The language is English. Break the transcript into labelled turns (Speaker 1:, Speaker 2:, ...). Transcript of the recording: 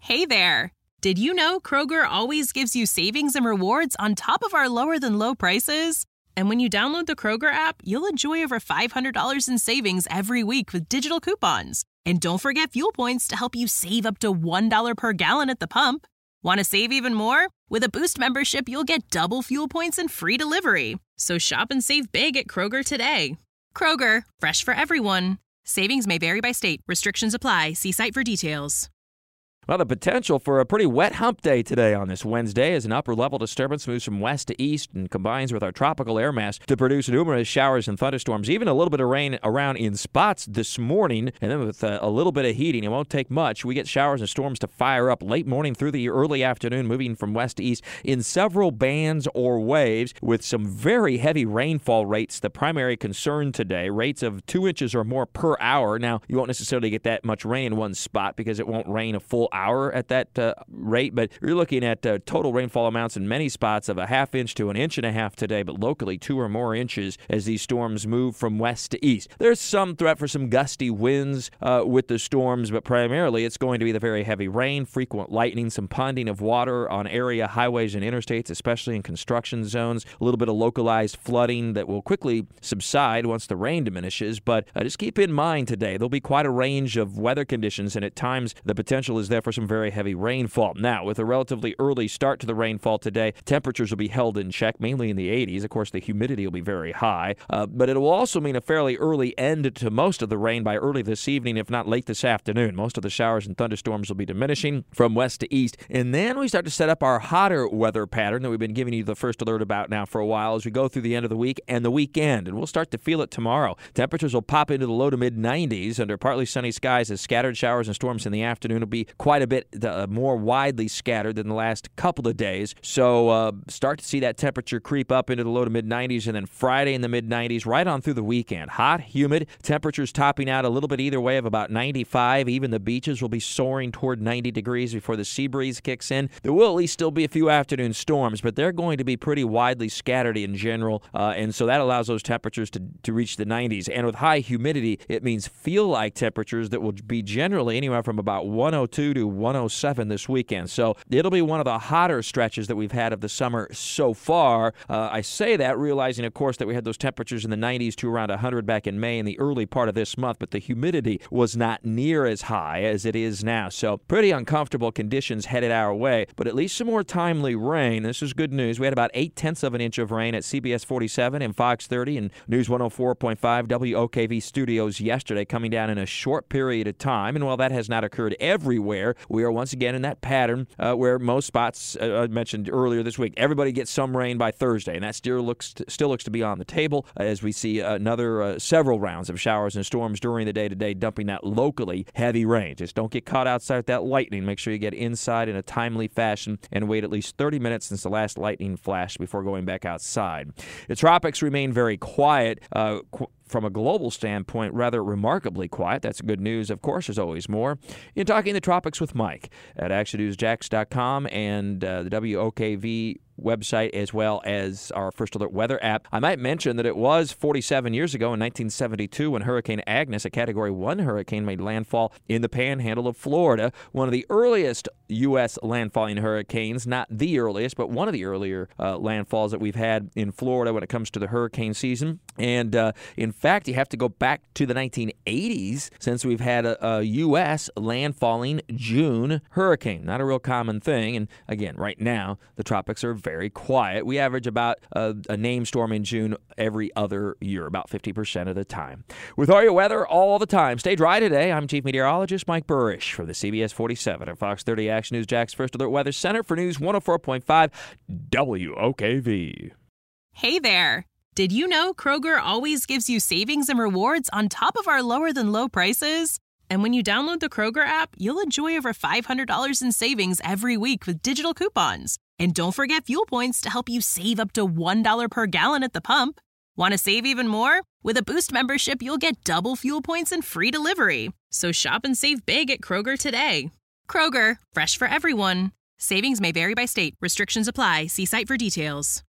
Speaker 1: Hey there! Did you know Kroger always gives you savings and rewards on top of our lower-than-low prices? And when you download the Kroger app, you'll enjoy over $500 in savings every week with digital coupons. And don't forget fuel points to help you save up to $1 per gallon at the pump. Want to save even more? With a Boost membership, you'll get double fuel points and free delivery. So shop and save big at Kroger today. Kroger, fresh for everyone. Savings may vary by state. Restrictions apply. See site for details.
Speaker 2: Well, the potential for a pretty wet hump day today on this Wednesday as an upper-level disturbance moves from west to east and combines with our tropical air mass to produce numerous showers and thunderstorms, even a little bit of rain around in spots this morning. And then with a little bit of heating, it won't take much. We get showers and storms to fire up late morning through the early afternoon, moving from west to east in several bands or waves with some very heavy rainfall rates. The primary concern today, rates of 2 inches or more per hour. Now, you won't necessarily get that much rain in one spot because it won't rain a full hour at that rate, but you're looking at total rainfall amounts in many spots of a ½ inch to 1.5 inches today, but locally 2 or more inches as these storms move from west to east. There's some threat for some gusty winds with the storms, but primarily it's going to be the very heavy rain, frequent lightning, some ponding of water on area highways and interstates, especially in construction zones, a little bit of localized flooding that will quickly subside once the rain diminishes, but just keep in mind today there'll be quite a range of weather conditions, and at times the potential is there for some very heavy rainfall. Now, with a relatively early start to the rainfall today, temperatures will be held in check, mainly in the 80s. Of course, the humidity will be very high, but it will also mean a fairly early end to most of the rain by early this evening, if not late this afternoon. Most of the showers and thunderstorms will be diminishing from west to east, and then we start to set up our hotter weather pattern that we've been giving you the first alert about now for a while as we go through the end of the week and the weekend, and we'll start to feel it tomorrow. Temperatures will pop into the low to mid-90s under partly sunny skies as scattered showers and storms in the afternoon will be quite a bit more widely scattered than the last couple of days. So start to see that temperature creep up into the low to mid-90s, and then Friday in the mid-90s right on through the weekend. Hot, humid, temperatures topping out a little bit either way of about 95. Even the beaches will be soaring toward 90 degrees before the sea breeze kicks in. There will at least still be a few afternoon storms, but they're going to be pretty widely scattered in general, and so that allows those temperatures to reach the 90s. And with high humidity, it means feel-like temperatures that will be generally anywhere from about 102 to 107 this weekend. So it'll be one of the hotter stretches that we've had of the summer so far. I say that realizing, of course, that we had those temperatures in the 90s to around 100 back in May in the early part of this month, but the humidity was not near as high as it is now. So pretty uncomfortable conditions headed our way, but at least some more timely rain. This is good news. We had about 0.8 of an inch of rain at CBS 47 and Fox 30 and News 104.5 WOKV studios yesterday, coming down in a short period of time. And while that has not occurred everywhere, we are once again in that pattern where most spots, I mentioned earlier this week, everybody gets some rain by Thursday, and that still looks to be on the table as we see another several rounds of showers and storms during the day today, dumping that locally heavy rain. Just don't get caught outside with that lightning. Make sure you get inside in a timely fashion and wait at least 30 minutes since the last lightning flash before going back outside. The tropics remain very quiet. From a global standpoint, rather remarkably quiet. That's good news. Of course, there's always more. In Talking the Tropics with Mike at actionnewsjax.com and the WOKV website, as well as our First Alert Weather app. I might mention that it was 47 years ago in 1972 when Hurricane Agnes, a Category 1 hurricane, made landfall in the panhandle of Florida, one of the earliest U.S. landfalling hurricanes, not the earliest, but one of the earlier landfalls that we've had in Florida when it comes to the hurricane season. And in fact, you have to go back to the 1980s since we've had a U.S. landfalling June hurricane. Not a real common thing. And again, right now, the tropics are very quiet. We average about a name storm in June every other year, about 50% of the time. With all your weather all the time, stay dry today. I'm Chief Meteorologist Mike Burrish from the CBS 47 and Fox 30 Action News Jax First Alert Weather Center for News 104.5 WOKV.
Speaker 1: Hey there! Did you know Kroger always gives you savings and rewards on top of our lower-than-low prices? And when you download the Kroger app, you'll enjoy over $500 in savings every week with digital coupons. And don't forget fuel points to help you save up to $1 per gallon at the pump. Want to save even more? With a Boost membership, you'll get double fuel points and free delivery. So shop and save big at Kroger today. Kroger, fresh for everyone. Savings may vary by state. Restrictions apply. See site for details.